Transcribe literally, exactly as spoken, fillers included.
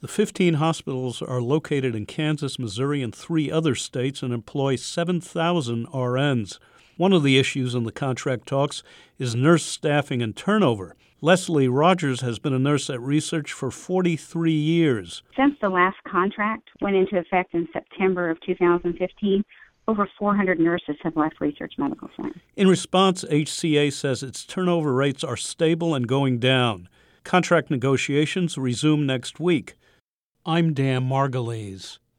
The fifteen hospitals are located in Kansas, Missouri, and three other states and employ seven thousand R Ns. One of the issues in the contract talks is nurse staffing and turnover. Leslie Rogers has been a nurse at Research for forty-three years. Since the last contract went into effect in September of two thousand fifteen, over four hundred nurses have left Research Medical Center. In response, H C A says its turnover rates are stable and going down. Contract negotiations resume next week. I'm Dan Margulies.